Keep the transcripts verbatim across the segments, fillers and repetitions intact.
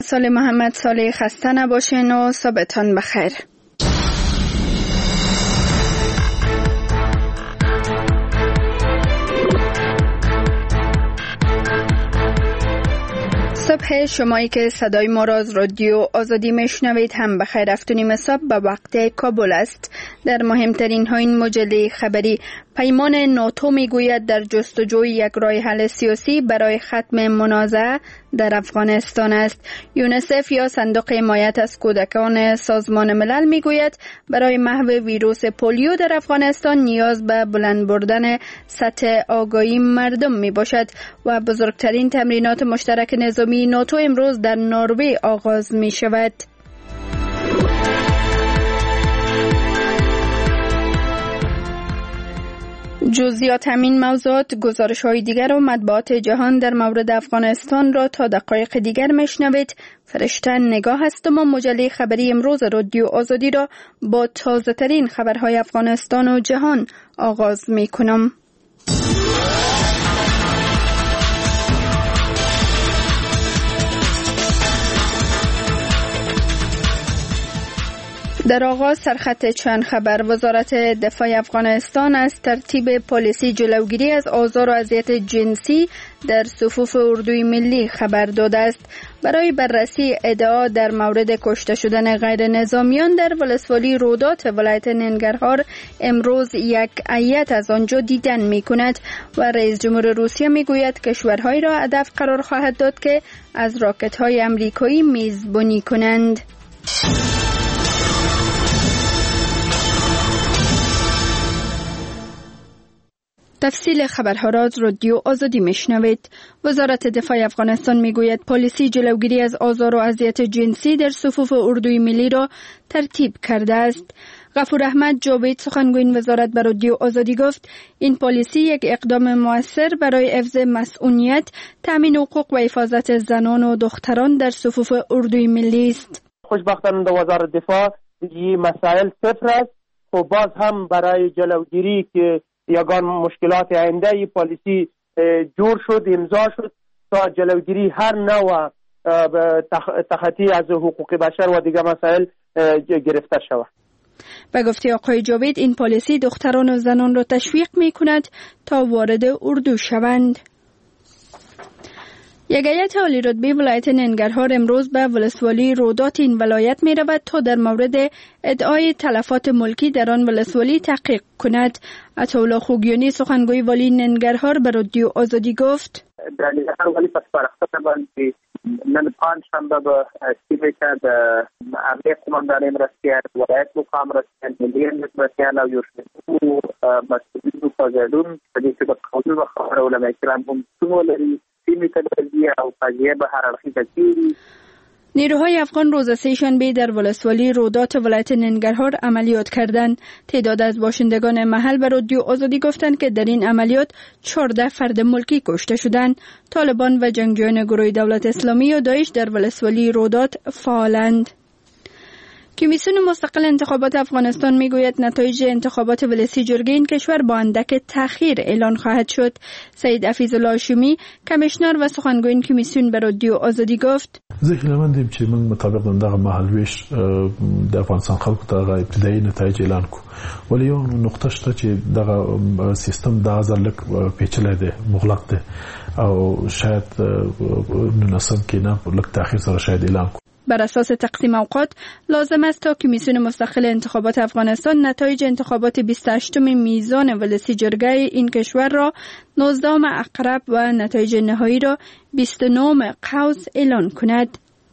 سال محمد صالح خسته نباشین و صبحتان بخیر. صبح شمایی که صدای ما را از رادیو آزادی میشنوید هم بخیر. هفتونیم صبح به وقت کابل است. در مهمترین ها این مجله خبری: پیمان ناتو میگوید در جستجوی یک راه حل سیاسی برای ختم منازعه در افغانستان است. یونیسف یا صندوق حمایت از کودکان سازمان ملل میگوید برای محو ویروس پولیو در افغانستان نیاز به بلند بردن سطح آگاهی مردم می باشد. و بزرگترین تمرینات مشترک نظامی ناتو امروز در نروژ آغاز می شود. جزئیات همین موضوعات، گزارش های دیگر و مطبوعات جهان در مورد افغانستان را تا دقایق دیگر میشنوید. فرشته نگاه هستم و مجله خبری امروز رادیو آزادی را با تازه ترین خبرهای افغانستان و جهان آغاز می کنم. در آغاز سرخط چند خبر: وزارت دفاع افغانستان از ترتیب پالیسی جلوگیری از آزار و اذیت جنسی در صفوف اردوی ملی خبر داده است. برای بررسی ادعا در مورد کشته شدن غیر نظامیان در ولسوالی رودات ولایت ننگرهار امروز یک هیئت از آنجا دیدن می کند و رئیس جمهور روسیه می گوید کشورهایی را هدف قرار خواهد داد که از راکت های امریکایی میزبانی کنند. تفصیل خبرها را از رادیو آزادی میشنوید. وزارت دفاع افغانستان میگوید پالیسی جلوگیری از آزار و اذیت جنسی در صفوف اردوی ملی را ترتیب کرده است. غفور احمد جاوید سخنگوی این وزارت به رادیو آزادی گفت این پالیسی یک اقدام موثر برای حفظ مسئولیت، تامین حقوق و حفاظت زنان و دختران در صفوف اردوی ملی است. خوشبختانه در وزارت دفاع این مسائل صفر است. خب باز هم برای جلوگیری که یگان مشکلات آینده ای پالیسی جور شد، امضا شد تا جلوگیری هر نوع تخطی از حقوق بشر و دیگر مسائل گرفته شود. به گفته آقای جاوید این پالیسی دختران و زنان را تشویق می کند تا وارد اردو شوند. یک هیئت عالی رتبه ولایت ننگرهار امروز به ولسوالی رودات این ولایت می رود تا در مورد ادعای تلفات ملکی در آن ولسوالی تحقیق کند. عطاالله خوگیانی سخنگوی والی ننگرهار به رادیو آزادی گفت در ننگرهار ولی پس پرخطه باندې نن پنج شنبه به سیمه که د امنیت قماندانۍ مرستیال ولایت مقام مرستیال ملي امنیت مرستیال او یو شمېر مسؤلینو فاضلون په دې کې د قانون خبره علما کرام هم څومره لري نیروهای افغان روز سه شنبه در ولسوالی رودات ولایت ننگرهار عملیات کردند. تعداد از باشندگان محل به رادیو آزادی گفتند که در این عملیات چهارده فرد ملکی کشته شدند. طالبان و جنگجویان گروه دولت اسلامی و داعش در ولسوالی رودات فعالند. کمیسیون مستقل انتخابات افغانستان میگوید نتایج انتخابات ولسی جرگه این کشور با اندک تأخیر اعلان خواهد شد. سید حفیظ الله هاشمی کمیشنر و سخنگوی این کمیسیون به رادیو آزادی گفت زه هیله‌مندم چې موږ مطابق دغه مهالویش د افغانستان خلکو ته د ابتدایي نتایج اعلان کړو. ولی یو نقطه شته چې دغه سیستم د ازل لک پیچلی دی، مغلق دی او شاید ننسم کې نه لک تأخیر سره شاید اعلان کړو. بر اساس تقسیم اوقات لازم است تا کمیسیون مستقل انتخابات افغانستان نتایج انتخابات بیست و هشتم میزان ولسی جرگه این کشور را نوزدهم عقرب و نتایج نهایی را بیست و نهم قوس اعلان کند.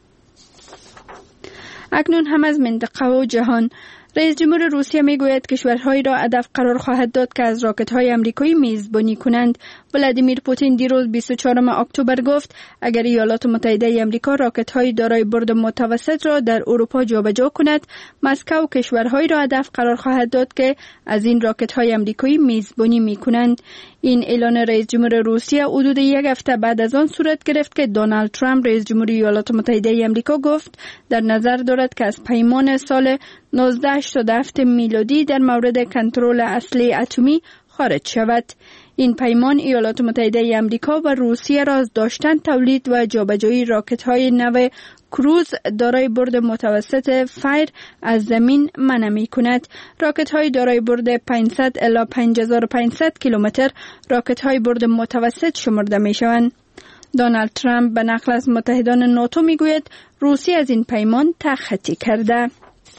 اکنون هم از منطقه و جهان: رئیس جمهور روسیه میگوید کشورهایی را هدف قرار خواهد داد که از راکت‌های آمریکایی میزبانی کنند. ولادیمیر پوتین دیروز بیست و چهارم اکتبر گفت اگر ایالات متحده آمریکا راکت‌های دارای برد متوسط را در اروپا جابجا کند، مسکو کشورهایی را هدف قرار خواهد داد که از این راکت‌های آمریکایی میزبانی می‌کنند. این اعلان رئیس جمهور روسیه حدود یک هفته بعد از آن صورت گرفت که دونالد ترامپ رئیس جمهور ایالات متحده آمریکا گفت در نظر دارد که از پیمان سال نوزده هشتاد و هفت میلادی در مورد کنترل اسلحه اتمی خارج شود. این پیمان ایالات متحده آمریکا و روسیه را از داشتن، تولید و جابجایی راکت‌های نو کروز دارای برد متوسط فایر از زمین منع می‌کند. راکت‌های دارای برد پانصد الی پنج هزار و پانصد کیلومتر راکت‌های برد متوسط شمرده می‌شوند. دونالد ترامپ به نقل از متحدان ناتو میگوید روسیه از این پیمان تخطی کرده.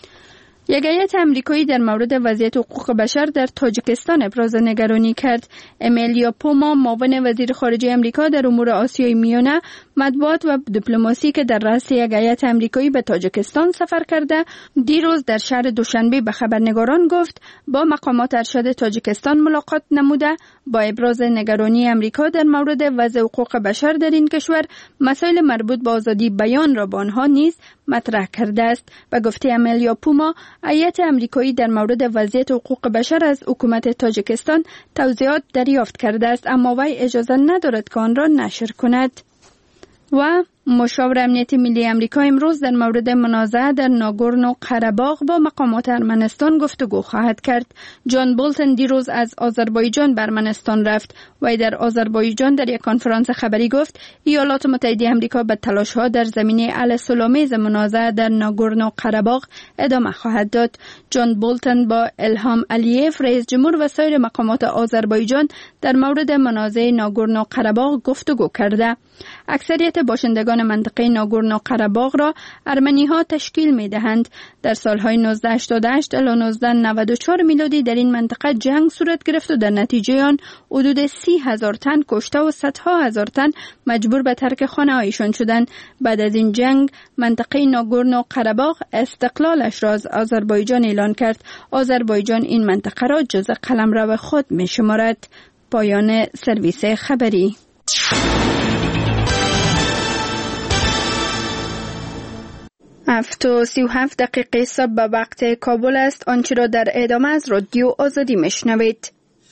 یک هیئت امریکایی در مورد وضعیت حقوق بشر در تاجیکستان ابراز نگرانی کرد. امیلیا پوما، معاون وزیر خارجه امریکا در امور آسیای میانه، مطبوعات و دیپلماسی که در رأس یک هیئت امریکایی به تاجیکستان سفر کرده، دیروز در شهر دوشنبه به خبرنگاران گفت با مقامات ارشد تاجیکستان ملاقات نموده با ابراز نگرانی امریکا در مورد وضع حقوق بشر در این کشور مسائل مربوط به آزادی بیان را با آنها نیز مطرح کرده است. به گفته امیلیا پوما، هیئت امریکایی در مورد وضعیت حقوق بشر از حکومت تاجیکستان توضیحات دریافت کرده است، اما وی اجازه ندارد که آن را نشر کند. و مشاور امنیت ملی امریکا امروز در مورد منازعه در ناگورنو قره‌باغ با مقامات ارمنستان گفتگو خواهد کرد. جان بولتن دیروز از آذربایجان به ارمنستان رفت و در آذربایجان در یک کنفرانس خبری گفت ایالات متحده امریکا به تلاش‌ها در زمینه حل صلح‌آمیز منازعه در ناگورنو قره‌باغ ادامه خواهد داد. جان بولتن با الهام علیف رئیس جمهور و سایر مقامات آذربایجان در مورد منازعه ناگورنو قره‌باغ گفتگو کرده. اکثریت باشندگان منطقه ناگورنو قره‌باغ را ارمنی‌ها تشکیل می‌دهند. در سال‌های نوزده هشتاد و هشت الی نوزده نود و چهار میلادی در این منطقه جنگ صورت گرفت و در نتیجه آن حدود سی هزار تن کشته و صدها هزار تن مجبور به ترک خانه‌هایشان شدند. بعد از این جنگ منطقه ناگورنو قره‌باغ استقلالش را از آذربایجان اعلان کرد. آذربایجان این منطقه را جزء قلمرو خود می‌شمارد. پایان سرویس خبری. هفت و سی و هفت دقیقه صبح به وقت کابل است. آنچه را در ادامه از رادیو آزادی میشنوید.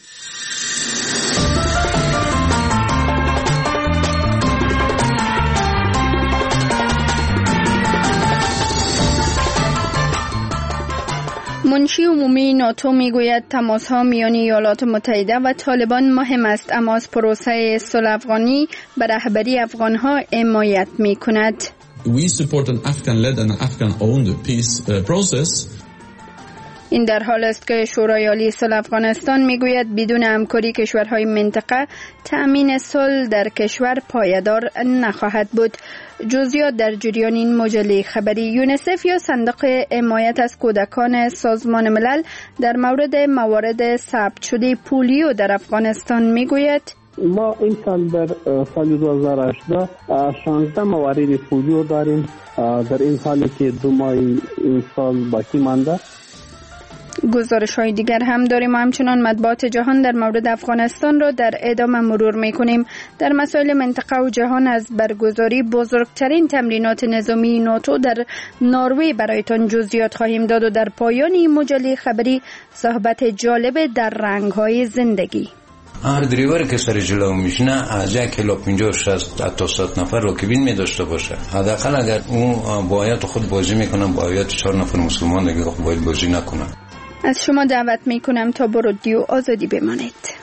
منشی عمومی ناتو میگوید تماس‌ها میان ایالات متحده و طالبان مهم است، اما از پروسه صلح افغانی به رهبری افغان‌ها حمایت می‌کند. We support an Afghan-led and Afghan-owned peace process. این در حال است که شورای عالی صلح افغانستان میگوید بدون همکاری کشورهای منطقه تأمین صلح در کشور پایدار نخواهد بود. جزئیات در جریان این مجله خبری. یونیسف یا صندوق حمایت از کودکان سازمان ملل در مورد موارد ثبت شده پولیو در افغانستان میگوید ما این سال در سال دو هزار و هجده شانزده موارد پولیو داریم، در این حالی که دو ماه این سال باقی مانده. گزارش های دیگر هم داریم و همچنان مطبوعات جهان در مورد افغانستان را در ادامه مرور می کنیم. در مسائل منطقه و جهان از برگزاری بزرگترین تمرینات نظامی ناتو در نروژ برایتان جزئیات خواهیم داد و در پایان این مجله خبری صحبت جالب در رنگ های زندگی. هر دریوری که سر جلو میشنه از یک کیلو پنجاه شصت تا صد نفر راکبین می داشته باشه. حداقل اگر اون با آیات خود بازی میکنن با آیات چهار نفر مسلمان دیگه خود باید بازی نکنن. از شما دعوت میکنم تا با رادیو آزادی بمانید.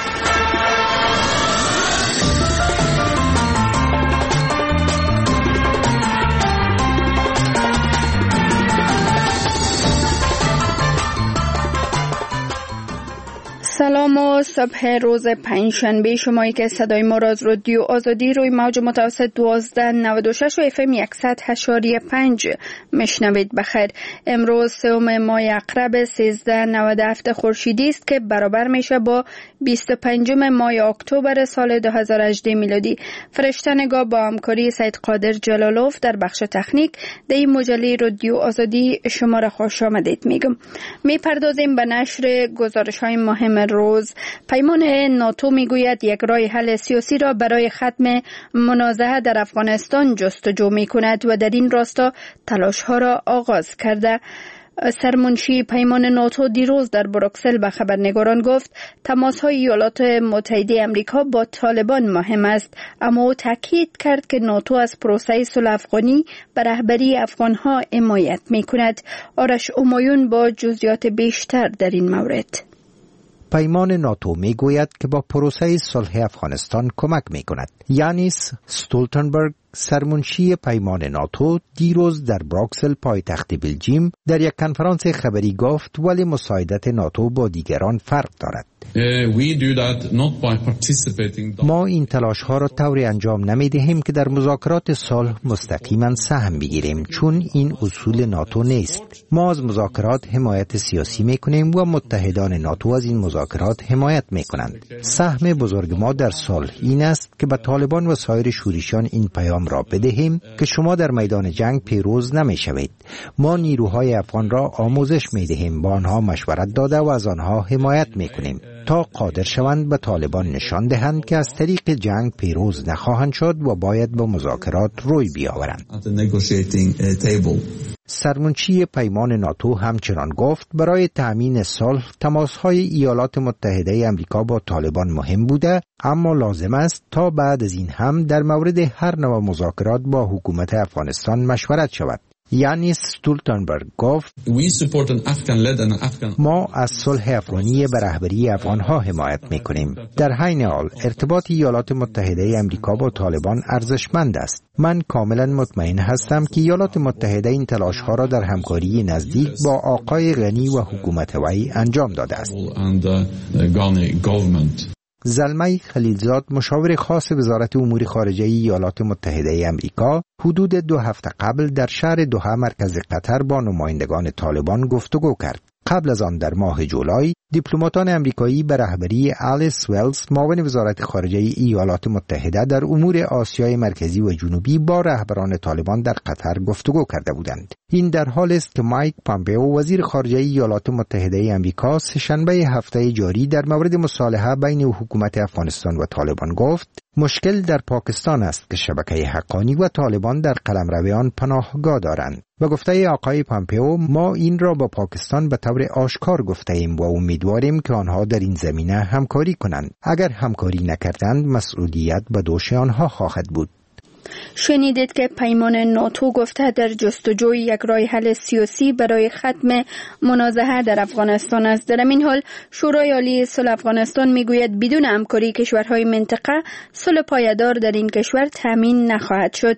سلام و صبح روز پنجشنبه. شمایی که صدای ما را از رادیو آزادی روی موج متوسط دوازده نود و شش و اف ام صد اشاری پنج میشنوید. بخیر. امروز سوم ماه عقرب سیزده نود و هفت خورشیدی است که برابر میشه با بیست و پنجم ماه اکتبر سال دو هزار و هجده میلادی. فرشته نگاه با همکاری سید قادر جلالوف در بخش تکنیک در این مجله رادیو آزادی شما را خوش آمدید میگم. میپردازیم به نشر گزارش های مهم روز. پیمان ناتو میگوید یک راه حل سیاسی را برای ختم منازعه در افغانستان جستجو میکند و در این راستا تلاش ها را آغاز کرده. سرمنشی پیمان ناتو دیروز در بروکسل به خبرنگاران گفت تماس‌های ایالات متحده آمریکا با طالبان مهم است، اما او تاکید کرد که ناتو از پروسه صلح افغانی به رهبری افغان‌ها حمایت می‌کند. آرش امایون با جزئیات بیشتر در این مورد. پیمان ناتو می گوید که با پروسه صلح افغانستان کمک می کند. یانیس استولتنبرگ سرمنشی پیمان ناتو دیروز در بروکسل پایتخت بلژیم در یک کنفرانس خبری گفت ولی مساعدت ناتو با دیگران فرق دارد. ما این تلاش ها را طوری انجام نمی دهیم که در مذاکرات صلح مستقیما سهم بگیریم، چون این اصول ناتو نیست. ما از مذاکرات حمایت سیاسی می کنیم و متحدان ناتو از این مذاکرات حمایت می کنند. سهم بزرگ ما در صلح این است که به طالبان و سایر شورشیان این پیام را بدهیم که شما در میدان جنگ پیروز نمی شوید. ما نیروهای افغان را آموزش می دهیم، با آنها مشورت داده و از آنها حمایت می کنیم تا قادر شوند به طالبان نشان دهند که از طریق جنگ پیروز نخواهند شد و باید به مذاکرات روی بیاورند. سرمنشی پیمان ناتو همچنان گفت برای تأمین صلح تماس‌های ایالات متحده آمریکا با طالبان مهم بوده، اما لازم است تا بعد از این هم در مورد هر نوع مذاکرات با حکومت افغانستان مشورت شود. یانیس استولتنبرگ گفت ما از صلح افغانی به رهبری افغانها حمایت می‌کنیم. در حین حال ارتباط ایالات متحده آمریکا با طالبان ارزشمند است. من کاملا مطمئن هستم که ایالات متحده این تلاش‌ها را در همکاری نزدیک با آقای غنی و حکومت وی انجام داده است. زلمه خلیلزاد مشاور خاص وزارت امور خارجه ایالات متحده آمریکا حدود دو هفته قبل در شهر دوحه مرکز قطر با نمایندگان طالبان گفتگو کرد. قبل از آن در ماه جولای دیپلماتان آمریکایی به رهبری آلیس ولز معاون وزارت خارجه ایالات متحده در امور آسیای مرکزی و جنوبی با رهبران طالبان در قطر گفتگو کرده بودند. این در حالی است که مایک پامپئو وزیر خارجه ایالات متحده آمریکا سه‌شنبه هفته جاری در مورد مصالحه بین حکومت افغانستان و طالبان گفت مشکل در پاکستان است که شبکه حقانی و طالبان در قلمرو آن پناهگاه دارند. و گفته آقای پامپئو ما این را با پاکستان به طور آشکار گفته ایم و امیدواریم که آنها در این زمینه همکاری کنند. اگر همکاری نکردند مسئولیت به دوش آنها خواهد بود. شنیدید که پیمان ناتو گفته در جستجوی یک راه حل سیاسی برای ختم منازعه در افغانستان است. در این حال شورای عالی صلح افغانستان میگوید بدون همکاری کشورهای منطقه صلح پایدار در این کشور تامین نخواهد شد.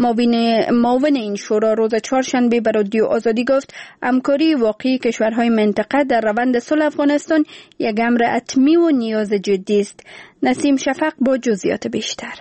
معاون این شورا روز چهارشنبه به رادیو آزادی گفت همکاری واقعی کشورهای منطقه در روند صلح افغانستان یک امر حتمی و نیاز جدی است. نسیم شفق با جزئیات بیشتر.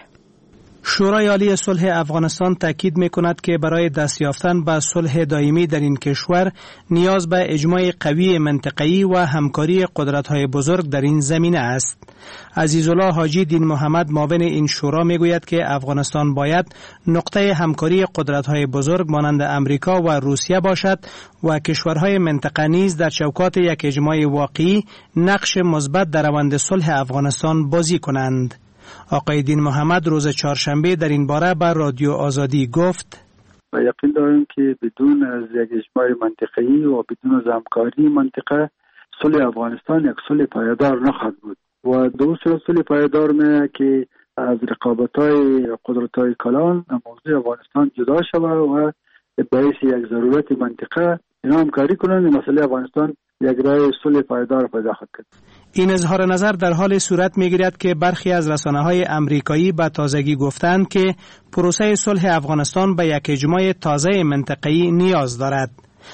شورای عالی صلح افغانستان تاکید می‌کند که برای دست یافتن به صلح دائمی در این کشور نیاز به اجماع قوی منطقه‌ای و همکاری قدرت‌های بزرگ در این زمینه است. عزیزالله حاجی دین محمد معاون این شورا میگوید که افغانستان باید نقطه همکاری قدرت‌های بزرگ مانند امریکا و روسیه باشد و کشورهای منطقه نیز در چوکات یک اجماع واقعی نقش مثبت در روند صلح افغانستان بازی کنند. آقای دین محمد روز چهارشنبه در این باره بر رادیو آزادی گفت و یقین داریم که بدون از یک اجماع منطقه‌ای و بدون از همکاری منطقه صلح افغانستان یک صلح پایدار نخواهد بود و دوسر صلح پایدار می که از رقابت‌های قدرت‌های کلان موضوع افغانستان جدا شود و باعث یک ضرورت منطقه اینا همکاری کنند مسئله افغانستان یک راه صلح پایدار پیدا خواهد کرد. این اظهار نظر در حال صورت می‌گیرد که برخی از رسانه‌های امریکایی به تازگی گفتند که پروسه صلح افغانستان به یک اجماع تازه منطقه‌ای نیاز دارد.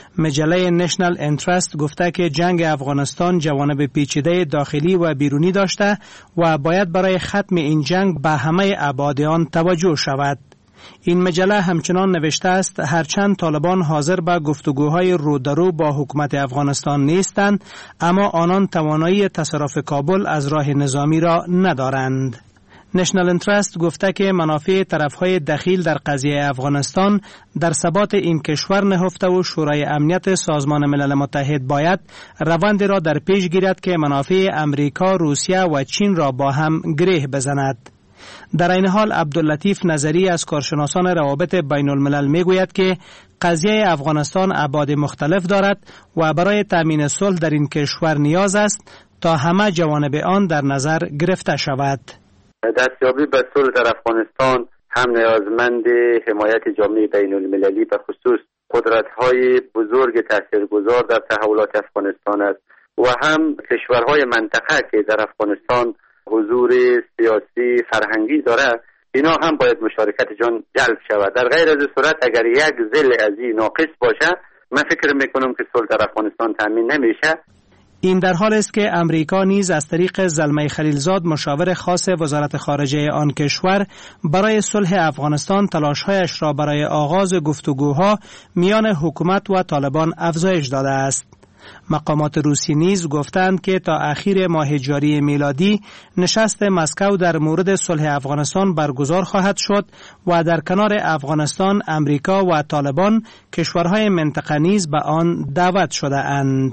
مجله نشنال انترست گفته که جنگ افغانستان جوانب پیچیده داخلی و بیرونی داشته و باید برای ختم این جنگ به همه ابعاد آن توجه شود. این مجله همچنان نوشته است هرچند طالبان حاضر به گفتگوهای رو در رو با حکومت افغانستان نیستند، اما آنان توانایی تصرف کابل از راه نظامی را ندارند. نشنال انترست گفته که منافع طرفهای دخیل در قضیه افغانستان در ثبات این کشور نهفته و شورای امنیت سازمان ملل متحد باید روند را در پیش گیرد که منافع امریکا، روسیه و چین را با هم گره بزند. در این حال عبداللطیف نظری از کارشناسان روابط بین الملل می گوید که قضیه افغانستان ابعاد مختلف دارد و برای تامین صلح در این کشور نیاز است تا همه جوانب آن در نظر گرفته شود. دستیابی به صلح در افغانستان هم نیازمند حمایت جامعه بین المللی به خصوص قدرت‌های بزرگ تاثیرگذار در تحولات افغانستان است و هم کشورهای منطقه که در افغانستان حضور سیاسی فرهنگی داره، اینا هم باید مشارکت جان جلب شود. در غیر از صورت اگر یک ذل از این ناقص باشه، من فکر میکنم که صلح در افغانستان تامین نمیشه. این در حال است که امریکا نیز از طریق زلمه خلیلزاد مشاور خاص وزارت خارجه آن کشور برای صلح افغانستان تلاش‌هایش را برای آغاز گفتگوها میان حکومت و طالبان افزایش داده است. مقامات روسی نیز گفتند که تا اخیر ماه جاری میلادی نشست مسکو در مورد صلح افغانستان برگزار خواهد شد و در کنار افغانستان امریکا و طالبان کشورهای منطقه نیز به آن دعوت شده اند.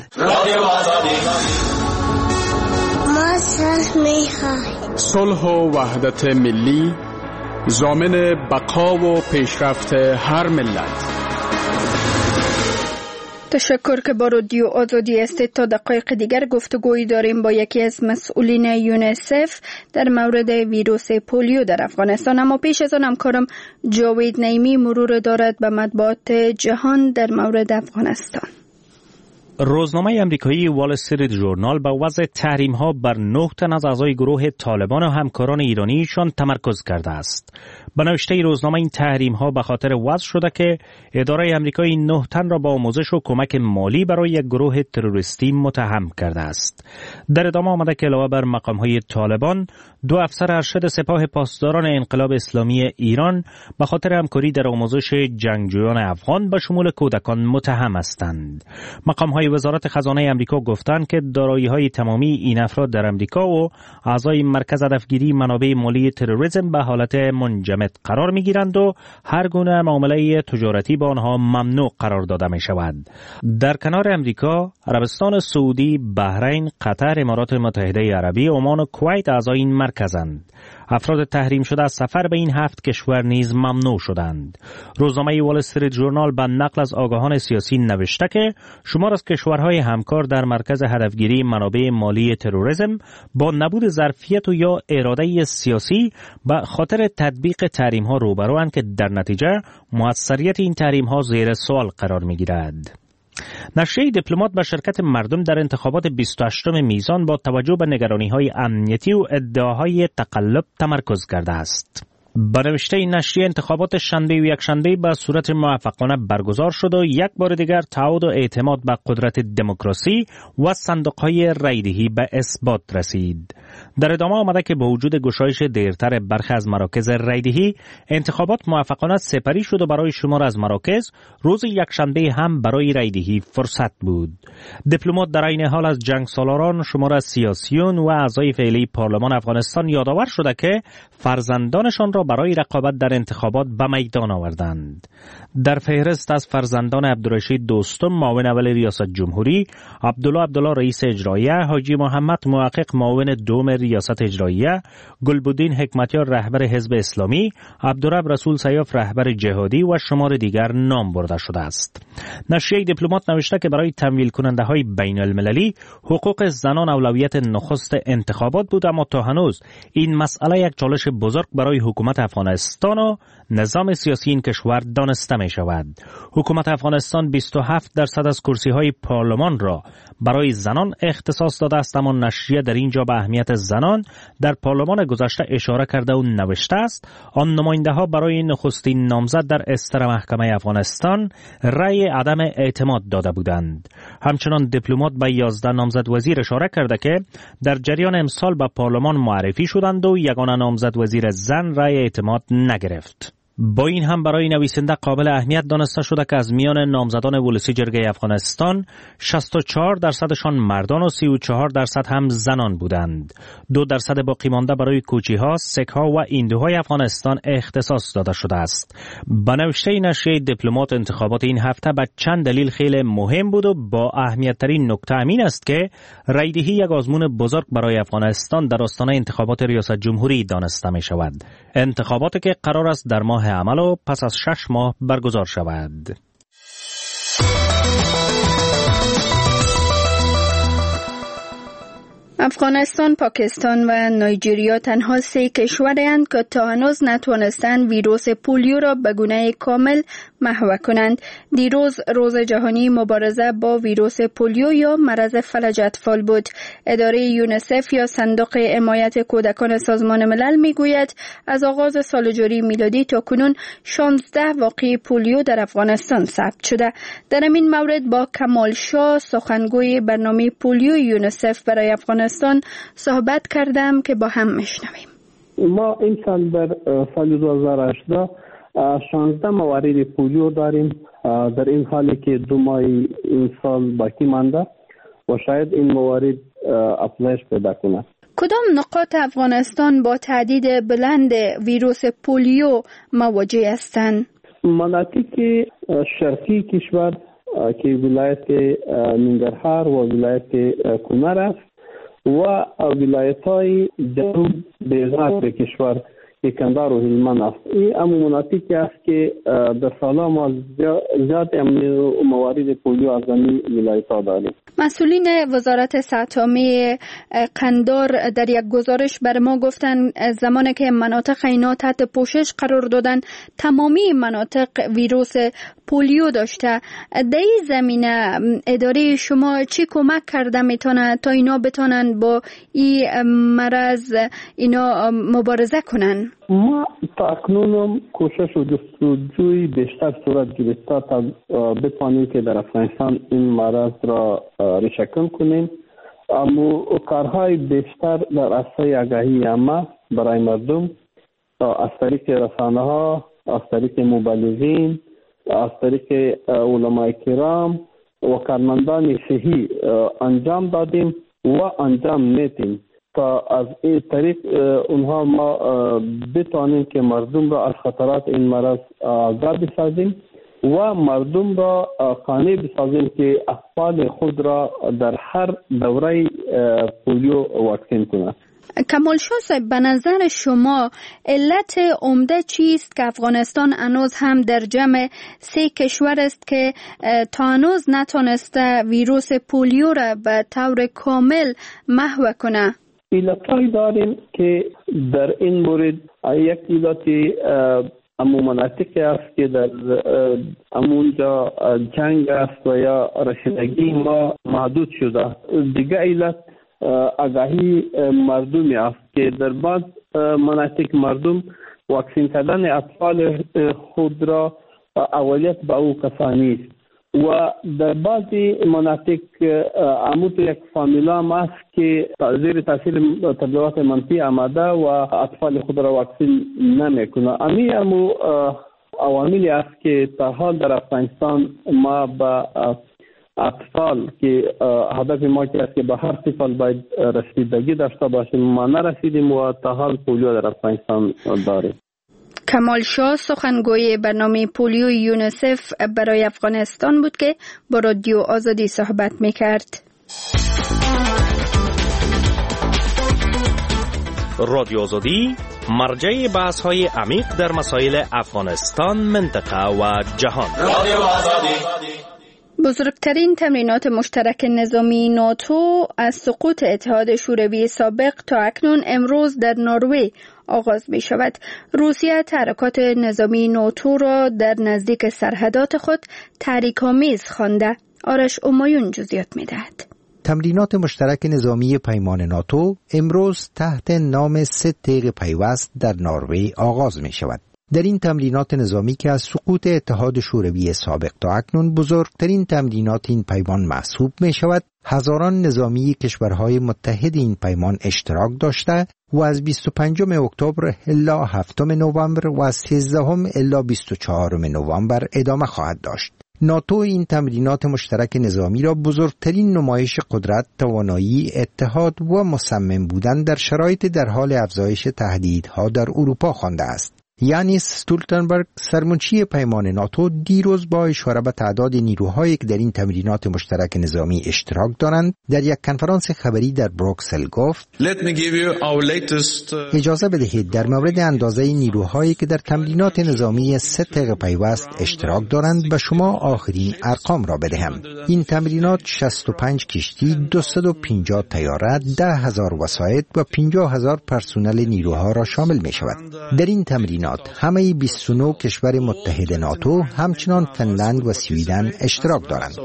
ما صلح می‌خواهیم. صلح و وحدت ملی ضامن بقا و پیشرفت هر ملت. تشکر که با رادیو آزادی هستید. تا دقایق دیگر گفتگویی داریم با یکی از مسئولین یونیسف در مورد ویروس پولیو در افغانستان. اما پیش از آن همکارم جاوید نعیمی مرور دارد به مطبوعات جهان در مورد افغانستان. روزنامه امریکایی وال استریت ژورنال به وضع تحریم‌ها بر نه تن از اعضای گروه طالبان و همکاران ایرانیشان تمرکز کرده است. به نوشته روزنامه این تحریم‌ها به خاطر وضع شده که اداره امریکایی نه تن را با آموزش و کمک مالی برای یک گروه تروریستی متهم کرده است. در ادامه آمده که علاوه بر مقام‌های طالبان، دو افسر ارشد سپاه پاسداران انقلاب اسلامی ایران به خاطر همکاری در آموزش جنگجویان افغان به شمول کودکان متهم هستند. مقام‌های وزارت خزانه امریکا گفتند که دارایی‌های تمامی این افراد در امریکا و اعضای مرکز هدفگیری منابع مالی تروریسم به حالت منجمد قرار می‌گیرند و هر گونه معامله تجارتی با آنها ممنوع قرار داده می‌شود. در کنار امریکا، عربستان سعودی، بحرین، قطر، امارات متحده عربی، عمان و کویت اعضای این مرکزند. افراد تحریم شده از سفر به این هفت کشور نیز ممنوع شدند. روزنامه وال استریت ژورنال به نقل از آگاهان سیاسی نوشته که شمار از کشورهای همکار در مرکز هدفگیری منابع مالی تروریسم با نبود ظرفیت و یا اراده سیاسی به خاطر تطبیق تحریم‌ها روبروند که در نتیجه موثریت این تحریم‌ها زیر سوال قرار می‌گیرد. نشریه دیپلمات به شرکت مردم در انتخابات بیست و هشتم میزان با توجه به نگرانی‌های امنیتی و ادعاهای تقلب تمرکز کرده است. به نوشته این نشریه انتخابات شنبه و یکشنبه به صورت موفقانه برگزار شد و یک بار دیگر تعهد و اعتماد به قدرت دموکراسی و صندوق‌های رایدهی به اثبات رسید. در ادامه آمده که با وجود گشایش دیرتر برخی از مراکز رایدهی، انتخابات موفقانه سپری شد و برای شمار از مراکز روز یکشنبه هم برای رایدهی فرصت بود. دیپلمات در این حال از جنگ سالاران، شمار از سیاسیون و اعضای فعلی پارلمان افغانستان یادآور شده که فرزندانشان را برای رقابت در انتخابات به میدان آوردند. در فهرست از فرزندان عبدالرشید دوستم معاون اول ریاست جمهوری، عبدالله عبدالله رئیس اجراییه، حاجی محمد محقق معاون دوم ریاست اجراییه، گلبدین حکمتیار رهبر حزب اسلامی، عبدالرب رسول سیاف رهبر جهادی و شمار دیگر نام برده شده است. نشریه دیپلمات نوشته که برای تمویل کننده های بین المللی حقوق زنان اولویت نخست انتخابات بود، اما تا هنوز این مسئله یک چالش بزرگ برای حکومت افغانستان و نظام سیاسی این کشور دانسته می شود. حکومت افغانستان بیست و هفت درصد از کرسی های پارلمان را برای زنان اختصاص داده است، اما نشریه در اینجا به اهمیت زنان در پارلمان گذشته اشاره کرده و نوشته است آن نماینده ها برای نخستین نامزد در استر محکمه افغانستان رأی عدم اعتماد داده بودند. همچنان دیپلمات به یازده نامزد وزیر اشاره کرده که در جریان امسال به پارلمان معرفی شدند و یگانه نامزد وزیر زن رأی اعتماد نگرفت. با این هم برای نویسنده قابل اهمیت دانسته شده که از میان نامزدان ولسی جرگه افغانستان شصت و چهار درصدشان مردان و سی و چهار درصد هم زنان بودند. دو درصد باقی مانده برای کوچی‌ها، سک‌ها و ایندوهای افغانستان اختصاص داده شده است. به نوشته نشریه دیپلمات انتخابات این هفته به چند دلیل خیلی مهم بود و با اهمیت ترین نکته همین است که رایدهی یک آزمون بزرگ برای افغانستان در آستانه انتخابات ریاست جمهوری دانسته می شود. انتخاباتی که قرار است در ماه عمل و پس از شش ماه برگزار شود. افغانستان، پاکستان و نایجریا تنها سه کشورند که تا هنوز نتوانستند ویروس پولیو را به گونه کامل محو کنند. دیروز روز جهانی مبارزه با ویروس پولیو یا مرض فلج اطفال بود. اداره یونیسف یا صندوق حمایت کودکان سازمان ملل میگوید از آغاز سال جاری میلادی تا کنون شانزده واقعه پولیو در افغانستان ثبت شده. در این مورد با کمال شاه، سخنگوی برنامه پولیو یونیسف برای افغانستان صحبت کردم که با هم میشنویم. ما این سال در سال دو هزار و هجده شانزده موارد پولیو داریم. در این حالی که دو ماه این سال باقی مانده و شاید این موارد افزایش پیدا کنه. کدام نقاط افغانستان با تعداد بلند ویروس پولیو مواجه هستند؟ مناطق شرقی کشور که ولایت ننگرهار و ولایت کنر است و ولایت‌های جنوب بیضات کشور که کندهار و هلمند است. این همون مناطقی است که در سالها ما زیاد موارد پولیو از این ولایت‌ها داریم. مسئولین وزارت صحت عامه قندهار در یک گزارش بر ما گفتند زمانی که مناطق اینا تحت پوشش قرار دادن تمامی مناطق ویروس پولیو داشته. در این زمینه اداره شما چی کمک کرده میتونه تا اینا بتونن با این مرض اینا مبارزه کنن؟ ما تا اکنون کوشش و جستجوی بیشتر صورت گرفته تا بتوانیم که در افغانستان این مرض را ریشه‌کن کنیم. اما کارهای بیشتر در عرصه آگاهی عامه برای مردم از طریق رسانه ها، از طریق مبلغین، از طریق علماء کرام و کارمندان صحی انجام دادیم و انجام میدیم تا از این طریق اونها ما بتوانیم که مردم را از خطرات این مرض آگاه بسازیم و مردم را قانع بسازیم که اطفال خود را در هر دوره پولیو واکسین کنند. کمال شاه صاحب، به نظر شما علت عمده چیست که افغانستان هنوز هم در جمع سه کشور است که تا هنوز نتونسته ویروس پولیو را به طور کامل محو کنه؟ علتهایی داریم که در این مورد یک علت امو مناطقی است که در امونجا جنگ است و یا رسیدگی ما محدود شده. دیگه علت آگاهی مردمی است که در بعض مناطق مردم واکسین کردن اطفال خود را اولیت به او کسانی است و در بعضی مناطق عمود یک فامیلا است که زیر تاثیر تبلیغات منفی آمده و اطفال خود را واکسین نمیکنه. امی امو عواملی است که تا حال در افغانستان ما با اطفال که هدف ما که است که به هر طفل باید رسیدگی داشته باشیم ما نرسیدیم و تا حال پولیو در افغانستان داریم. کمال شاه، سخنگوی برنامه پولیو یونیسف برای افغانستان بود که با رادیو آزادی صحبت میکرد. رادیو آزادی مرجع بحث های عمیق در مسائل افغانستان، منطقه و جهان. رادیو آزادی. بزرگترین تمرینات مشترک نظامی ناتو از سقوط اتحاد شوروی سابق تا اکنون امروز در نروژ آغاز می شود. روسیه تحرکات نظامی ناتو را در نزدیک سرحدات خود تحریک‌آمیز خوانده. آرش امایون جزئیات می دهد. تمرینات مشترک نظامی پیمان ناتو امروز تحت نام سه تیغ پیوست در نروژ آغاز می شود. در این تمرینات نظامی که از سقوط اتحاد شوروی سابق تا اکنون بزرگترین تمرینات این پیمان محسوب می شود، هزاران نظامی کشورهای متحد این پیمان اشتراک داشته و از بیست و پنجم اکتبر الی هفتم نوامبر و از سیزدهم الی بیست و چهارم نوامبر ادامه خواهد داشت. ناتو این تمرینات مشترک نظامی را بزرگترین نمایش قدرت، توانایی، اتحاد و مصمم بودن در شرایط در حال افزایش تهدیدها در اروپا خوانده است. یانیس استولتنبرگ سرمنشی پیمان ناتو دیروز با اشاره به تعداد نیروهایی که در این تمرینات مشترک نظامی اشتراک دارند در یک کنفرانس خبری در بروکسل گفت latest... اجازه بدهید در مورد اندازه نیروهایی که در تمرینات نظامی سه طیق پیوست اشتراک دارند به شما آخرین ارقام را بدهم. این تمرینات شصت و پنج کشتی، دویست و پنجاه طیاره، ده هزار وسایط و پنجاه هزار پرسنل نیروها را شامل می شود. در این تمرینات همه بیست و نه کشور متحد ناتو همچنان فنلند و سویدن اشتراک دارند.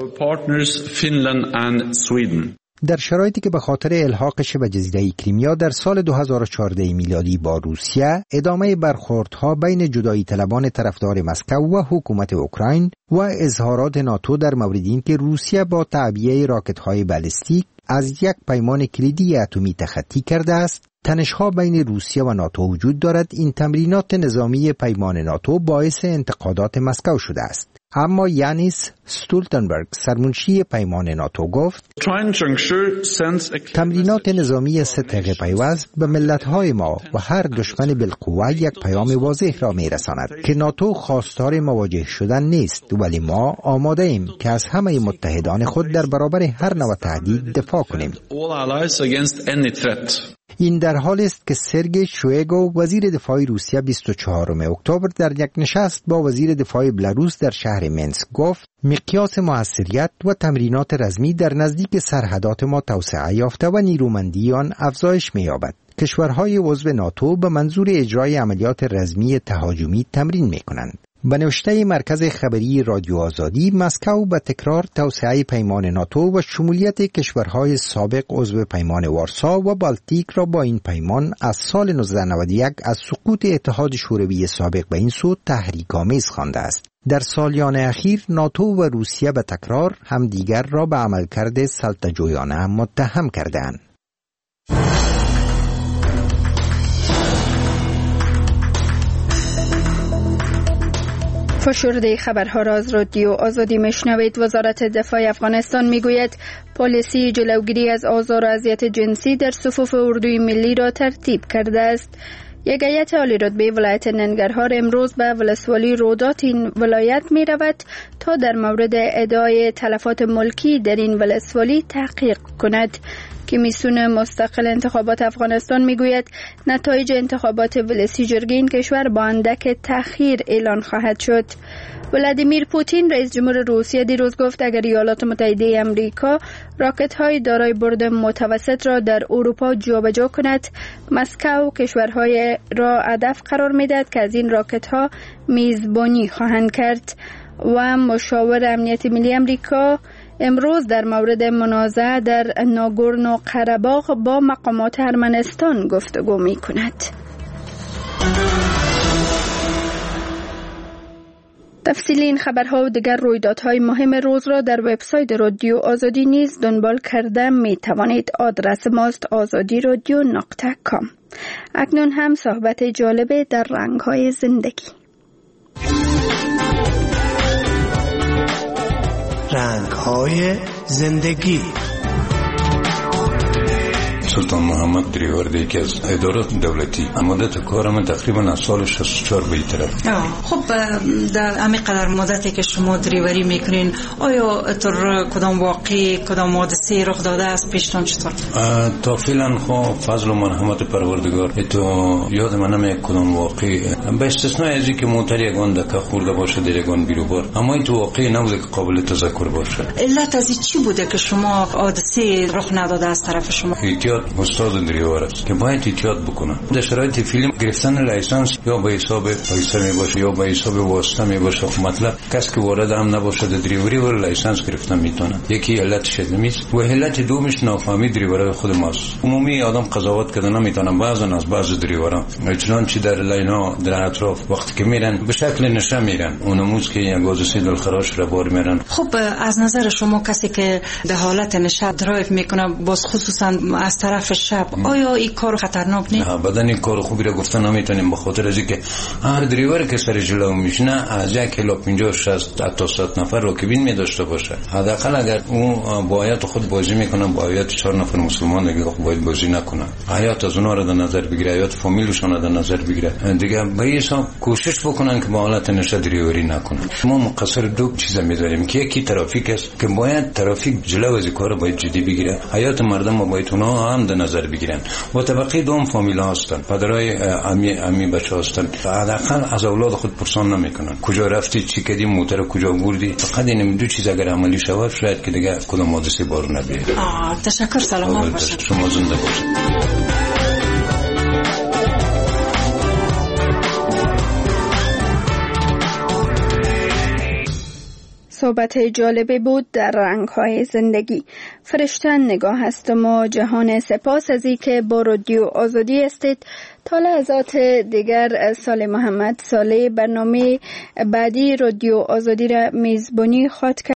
در شرایطی که به خاطر الحاقش به جزیره کریمیا در سال دو هزار و چهارده میلادی با روسیه، ادامه برخوردها بین جدایی طلبان طرفدار مسکو و حکومت اوکراین و اظهارات ناتو در مورد اینکه روسیه با تعبیه راکت‌های بالستیک از یک پیمان کلیدی اتمی تخطی کرده است، تنش‌ها بین روسیه و ناتو وجود دارد. این تمرینات نظامی پیمان ناتو باعث انتقادات مسکو شده است. اما یانیس استولتنبرگ سرمنشی پیمان ناتو گفت تمرینات نظامی سه طیق پیوست به ملت‌های ما و هر دشمن بالقوه یک پیام واضح را می‌رساند که ناتو خواستار مواجه شدن نیست، ولی ما آماده ایم که از همه متحدان خود در برابر هر نوع تهدید دفاع کنیم. این در حالی است که سرگئی شویگو وزیر دفاع روسیه بیست و چهارم اکتبر در یک نشست با وزیر دفاع بلاروس در شهر منسک گفت مقیاس موثریت و تمرینات رزمی در نزدیک سرحدات ما توسعه یافته و نیرومندی آن افزایش می‌یابد. کشورهای عضو ناتو به منظور اجرای عملیات رزمی تهاجمی تمرین می‌کنند. به نوشته مرکز خبری رادیو آزادی، مسکو به تکرار توسعه پیمان ناتو و شمولیت کشورهای سابق عضو پیمان وارسا و بالتیک را با این پیمان از سال نوزده نود و یک از سقوط اتحاد شوروی سابق به این سو تحریک‌آمیز خوانده است. در سالیان اخیر ناتو و روسیه به تکرار همدیگر را به عملکرد سلطه‌جویانه متهم کردند. فشرده خبرها را از رادیو آزادی میشنوید. وزارت دفاع افغانستان میگوید پالیسی جلوگیری از آزار و اذیت جنسی در صفوف اردوی ملی را ترتیب کرده است. یک هیئت عالی رتبه ولایت ننگرهار امروز به ولسوالی رودات این ولایت می رود تا در مورد ادعای تلفات ملکی در این ولسوالی تحقیق کند. کمیسیون مستقل انتخابات افغانستان میگوید نتایج انتخابات ولسی جرگه این کشور با اندک تأخیر اعلان خواهد شد. ولادیمیر پوتین رئیس جمهور روسیه دیروز گفت اگر ایالات متحده آمریکا راکت‌های دارای برد متوسط را در اروپا جابجا کند، مسکو کشورهای را هدف قرار می‌دهد که از این راکت‌ها میزبانی خواهند کرد. و مشاور امنیت ملی آمریکا امروز در مورد منازعه در ناگورنو قره‌باغ با مقامات ارمنستان گفتگو می‌کند. تفصیلی این خبرها و دیگر رویدادهای مهم روز را در وبسایت رادیو آزادی نیز دنبال کرده می توانید. آدرس ماست آزادی رادیو نقطه کام. اکنون هم صحبت جالب در رنگ‌های زندگی. رنگ‌های زندگی. سلطان محمد دریور یکی از ادارات دولتی. مدت کارم تقریبا از سال شصت و چهار به این طرف. خب در همین قدر مدتی که شما دریوری میکنین آیا تر کدام واقعی کدام حادثه رخ داده است پیشتون چطور؟ تا فعلا خب فضل و مرحمت پروردگار تو یاد من نمیاد کدام واقعی به استثنای از اینکه موتر یگان دکه خورده باشه در یگان بیروبار، اما این تو واقعی نبوده که قابل تذکر باشه. علت از چی بوده که شما حادثه رخ نداده از طرف شما؟ استاد دریور است که باید احتیاط بکنه. در شرایط فیلم گرفتن لایسنس یا به حساب پیسه می باشه یا به حساب واسطه می باشه، مطلب کسی که وارد هم نباشه در دریوری ور لایسنس گرفتن میتونه. یکی علتش نمیست و علت دومش نافهمی دریورای خود ماست. عمومی آدم قضاوت کردن نمیتونه. بعضن از بعض دریورا چنانچه در لینا در اطراف وقتی که میرن به شکل نشه میرن اونموز که یک گازسی دلخراش را بار میرن. خب از نظر شما کسی که در حالت نشه درایو میکنه باز خصوصا از طرف شب، آیا این کار خطرناک نیست؟ نه، بدن این کار خوبی را گفتن نمیتونیم، به خاطر از اینکه هر دریور که سر جلو میشنه از یک کیلو پنجاه شصت تا صد نفر راکبین می داشته باشه. حداقل اگر اون باید خود بازی میکنن، باید چهار نفر مسلمان دیگه باید بازی نکنن، حیات از اونها را در نظر بگیره، حیات فامیلشون را در نظر بگیره دیگه. به این حساب کوشش بکنن که با حالت نشه دریوری نکنن. ما مقصر دو چیز می‌داریم که یکی ترافیک است که باید ترافیک جلو از کار باید جدی بگیره، حیات مردم ما باید اونها هم در نظر بگیرن. و طبقه دوم فامیل هستن، پدرای امی امی بچه هستن، حداقل از اولاد خود پرسان نمیکنن کجا رفتی، چی کردی، موتر کجا بردی. فقط این دو چیز اگر عملی شود شاید که دیگه کدام حادثه بار نبیاد. تشکر، سلامت باشید. شما زنده باشید. صحبت جالبی بود در رنگ‌های زندگی. فرشتن نگاه هستم و جهان سپاس ازی که با رادیو آزادی استید. تا لحظات دیگر سال محمد صالح برنامه بعدی رادیو آزادی را میزبانی خواهد کرد.